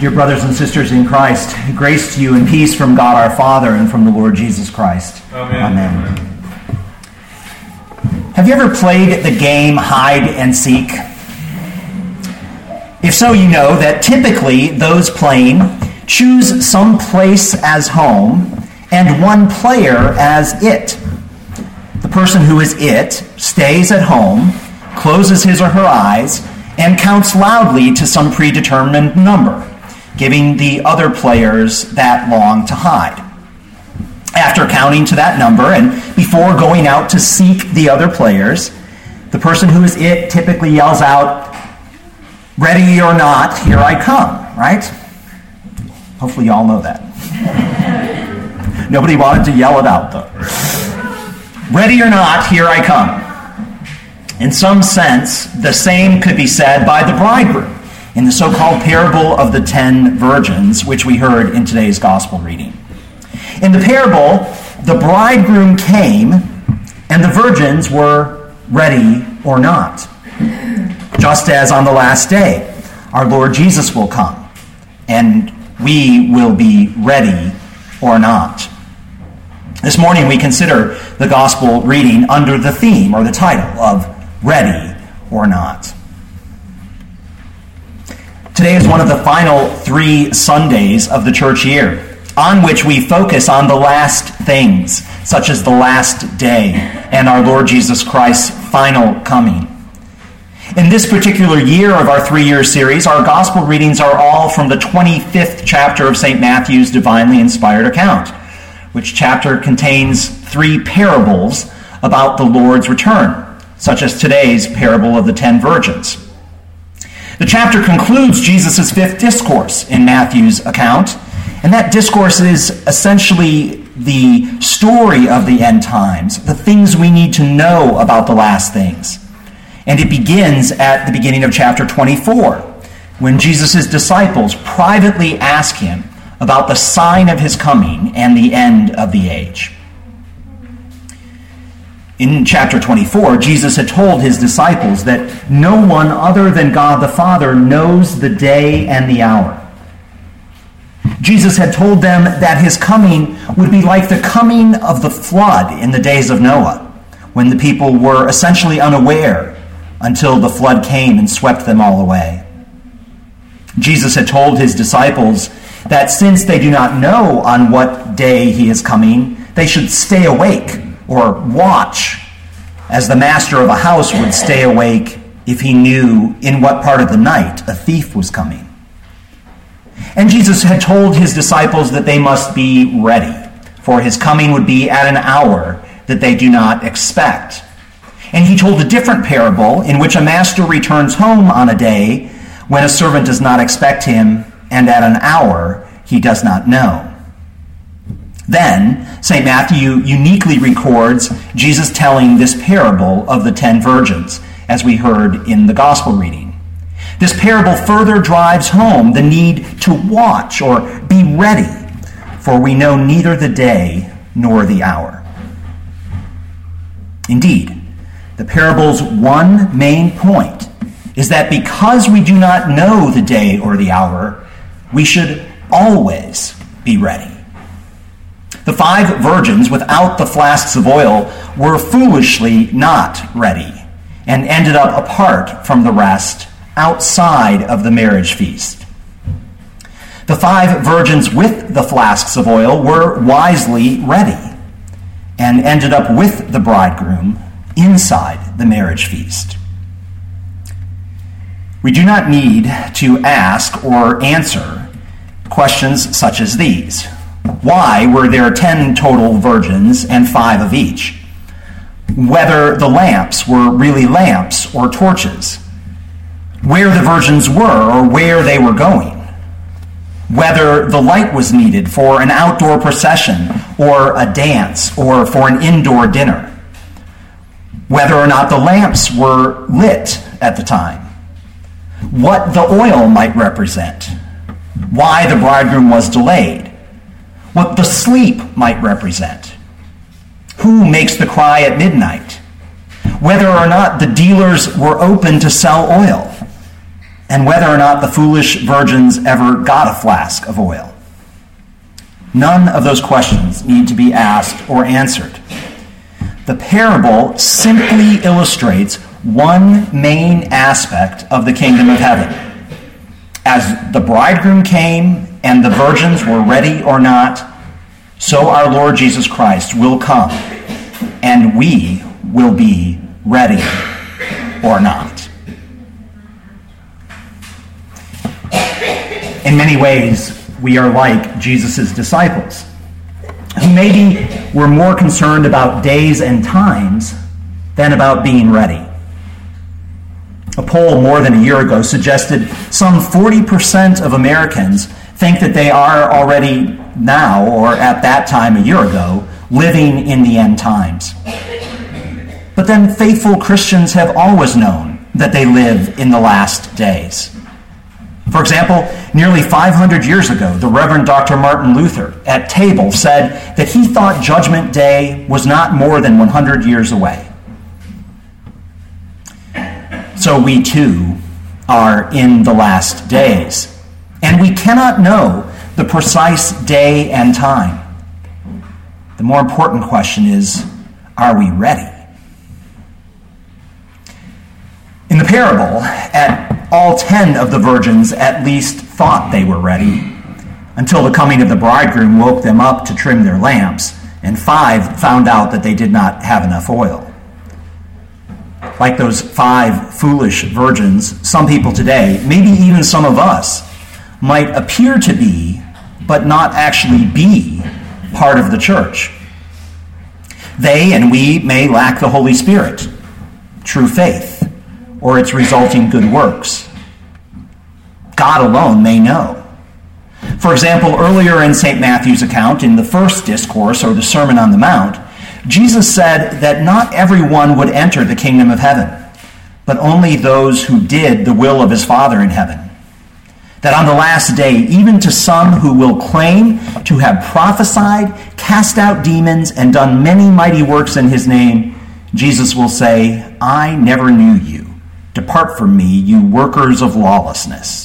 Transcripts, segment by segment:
Dear brothers and sisters in Christ, grace to you and peace from God our Father and from the Lord Jesus Christ. Amen. Have you ever played the game hide and seek? If so, you know that typically those playing choose some place as home and one player as it. The person who is it stays at home, closes his or her eyes, and counts loudly to some predetermined number, giving the other players that long to hide. After counting to that number and before going out to seek the other players, the person who is it typically yells out, "Ready or not, here I come," right? Hopefully you all know that. Nobody wanted to yell it out, though. "Ready or not, here I come." In some sense, the same could be said by the bridegroom in the so-called parable of the 10 virgins, which we heard in today's gospel reading. In the parable, the bridegroom came, and the virgins were ready or not. Just as on the last day, our Lord Jesus will come, and we will be ready or not. This morning we consider the gospel reading under the theme or the title of Ready or Not. Today is one of the final 3 Sundays of the church year, on which we focus on the last things, such as the last day and our Lord Jesus Christ's final coming. In this particular year of our 3-year series, our gospel readings are all from the 25th chapter of St. Matthew's divinely inspired account, which chapter contains 3 parables about the Lord's return, such as today's parable of the 10 virgins. The chapter concludes Jesus' 5th discourse in Matthew's account, and that discourse is essentially the story of the end times, the things we need to know about the last things. And it begins at the beginning of chapter 24, when Jesus' disciples privately ask him about the sign of his coming and the end of the age. In chapter 24, Jesus had told his disciples that no one other than God the Father knows the day and the hour. Jesus had told them that his coming would be like the coming of the flood in the days of Noah, when the people were essentially unaware until the flood came and swept them all away. Jesus had told his disciples that since they do not know on what day he is coming, they should stay awake or watch, as the master of a house would stay awake if he knew in what part of the night a thief was coming. And Jesus had told his disciples that they must be ready, for his coming would be at an hour that they do not expect. And he told a different parable in which a master returns home on a day when a servant does not expect him, and at an hour he does not know. Then, St. Matthew uniquely records Jesus telling this parable of the 10 virgins, as we heard in the gospel reading. This parable further drives home the need to watch or be ready, for we know neither the day nor the hour. Indeed, the parable's one main point is that because we do not know the day or the hour, we should always be ready. The 5 virgins without the flasks of oil were foolishly not ready and ended up apart from the rest outside of the marriage feast. The 5 virgins with the flasks of oil were wisely ready and ended up with the bridegroom inside the marriage feast. We do not need to ask or answer questions such as these. Why were there 10 total virgins and 5 of each? Whether the lamps were really lamps or torches. Where the virgins were or where they were going. Whether the light was needed for an outdoor procession or a dance or for an indoor dinner. Whether or not the lamps were lit at the time. What the oil might represent. Why the bridegroom was delayed. What the sleep might represent. Who makes the cry at midnight? Whether or not the dealers were open to sell oil. and whether or not the foolish virgins ever got a flask of oil. None of those questions need to be asked or answered. The parable simply illustrates one main aspect of the kingdom of heaven. As the bridegroom came and the virgins were ready or not, so our Lord Jesus Christ will come, and we will be ready or not. In many ways, we are like Jesus' disciples, who maybe were more concerned about days and times than about being ready. A poll more than a year ago suggested some 40% of Americans think that they are already now, or at that time a year ago, living in the end times. But then faithful Christians have always known that they live in the last days. For example, nearly 500 years ago, the Reverend Dr. Martin Luther at table said that he thought Judgment Day was not more than 100 years away. So we too are in the last days, and we cannot know the precise day and time. The more important question is, are we ready? In the parable, all 10 of the virgins at least thought they were ready, until the coming of the bridegroom woke them up to trim their lamps, and 5 found out that they did not have enough oil. Like those 5 foolish virgins, some people today, maybe even some of us, might appear to be, but not actually be, part of the church. They and we may lack the Holy Spirit, true faith, or its resulting good works. God alone may know. For example, earlier in St. Matthew's account, in the first discourse, or the Sermon on the Mount, Jesus said that not everyone would enter the kingdom of heaven, but only those who did the will of his Father in heaven. That on the last day, even to some who will claim to have prophesied, cast out demons, and done many mighty works in his name, Jesus will say, "I never knew you. Depart from me, you workers of lawlessness."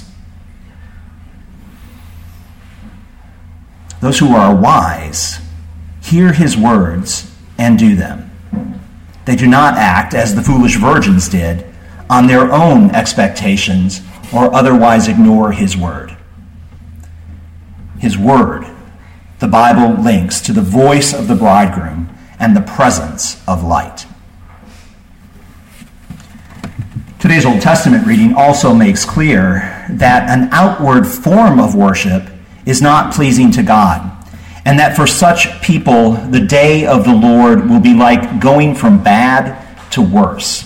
Those who are wise hear his words and do them. They do not act, as the foolish virgins did, on their own expectations or otherwise ignore his word. His word, the Bible links to the voice of the bridegroom and the presence of light. Today's Old Testament reading also makes clear that an outward form of worship is not pleasing to God, and that for such people, the day of the Lord will be like going from bad to worse.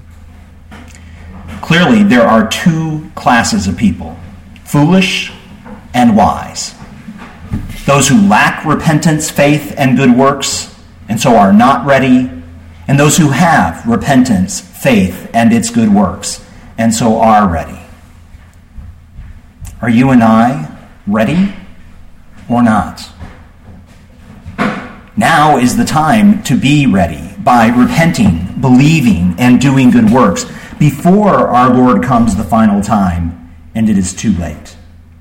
Clearly, there are 2 classes of people, foolish and wise. Those who lack repentance, faith, and good works, and so are not ready, and those who have repentance, faith, and its good works, and so are ready. Are you and I ready or not? Now is the time to be ready by repenting, believing, and doing good works before our Lord comes the final time and it is too late.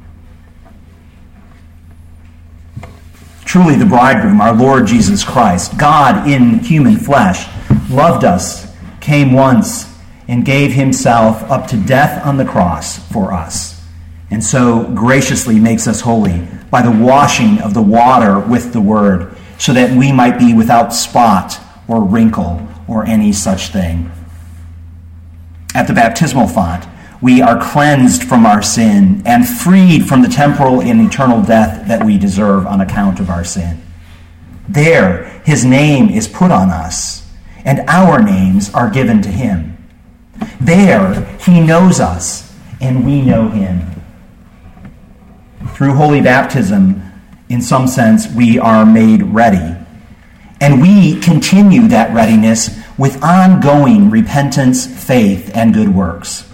Truly the bridegroom, our Lord Jesus Christ, God in human flesh, loved us, came once, and gave himself up to death on the cross for us, and so graciously makes us holy by the washing of the water with the word, so that we might be without spot or wrinkle or any such thing. At the baptismal font, we are cleansed from our sin and freed from the temporal and eternal death that we deserve on account of our sin. There, his name is put on us, and our names are given to him. There, he knows us, and we know him. Through holy baptism, in some sense, we are made ready. And we continue that readiness with ongoing repentance, faith, and good works.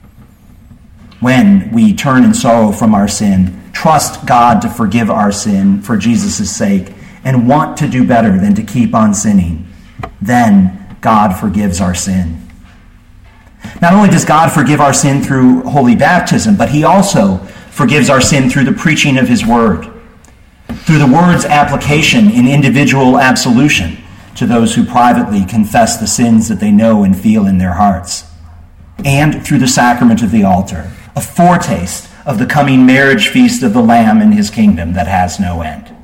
When we turn in sorrow from our sin, trust God to forgive our sin for Jesus' sake, and want to do better than to keep on sinning, then God forgives our sin. Not only does God forgive our sin through holy baptism, but he also forgives our sin through the preaching of his word, through the word's application in individual absolution to those who privately confess the sins that they know and feel in their hearts, and through the sacrament of the altar, a foretaste of the coming marriage feast of the Lamb in his kingdom that has no end.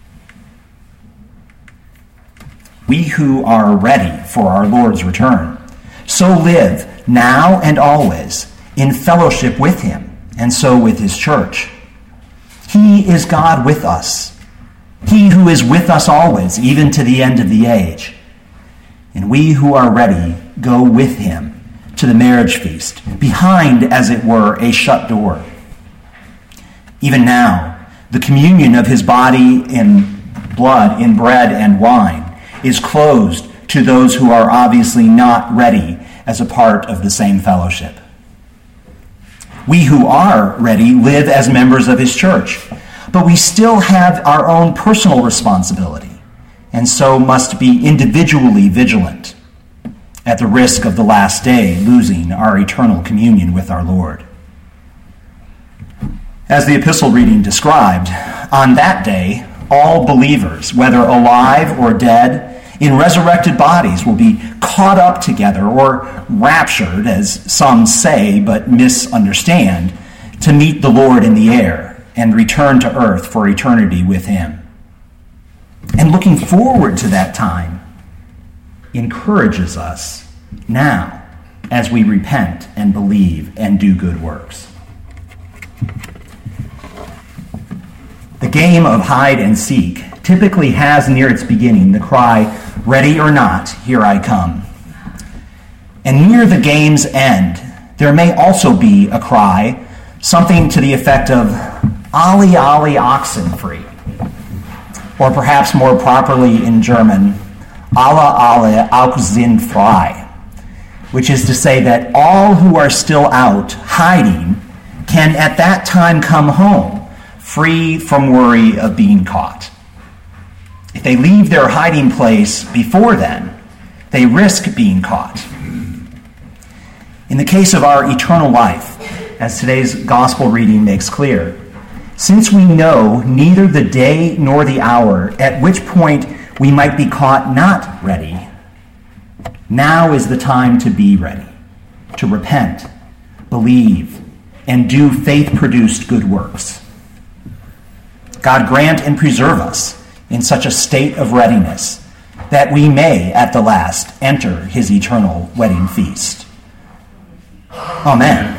We who are ready for our Lord's return so live now and always in fellowship with him, and so with his church. He is God with us, he who is with us always, even to the end of the age. And we who are ready go with him to the marriage feast, behind, as it were, a shut door. Even now, the communion of his body in blood, in bread and wine, is closed to those who are obviously not ready as a part of the same fellowship. We who are ready live as members of his church, but we still have our own personal responsibility, and so must be individually vigilant, at the risk of the last day losing our eternal communion with our Lord. As the epistle reading described, on that day, all believers, whether alive or dead, in resurrected bodies will be caught up together, or raptured, as some say but misunderstand, to meet the Lord in the air and return to earth for eternity with him. And looking forward to that time encourages us now as we repent and believe and do good works. The game of hide and seek typically has near its beginning the cry, "Ready or not, here I come." And near the game's end, there may also be a cry, something to the effect of, "Alle, alle, oxen free," or perhaps more properly in German, "Alle, alle, Ochsen frei," which is to say that all who are still out hiding can at that time come home, free from worry of being caught. If they leave their hiding place before then, they risk being caught. In the case of our eternal life, as today's gospel reading makes clear, since we know neither the day nor the hour at which point we might be caught not ready, now is the time to be ready, to repent, believe, and do faith-produced good works. God grant and preserve us in such a state of readiness that we may, at the last, enter his eternal wedding feast. Amen.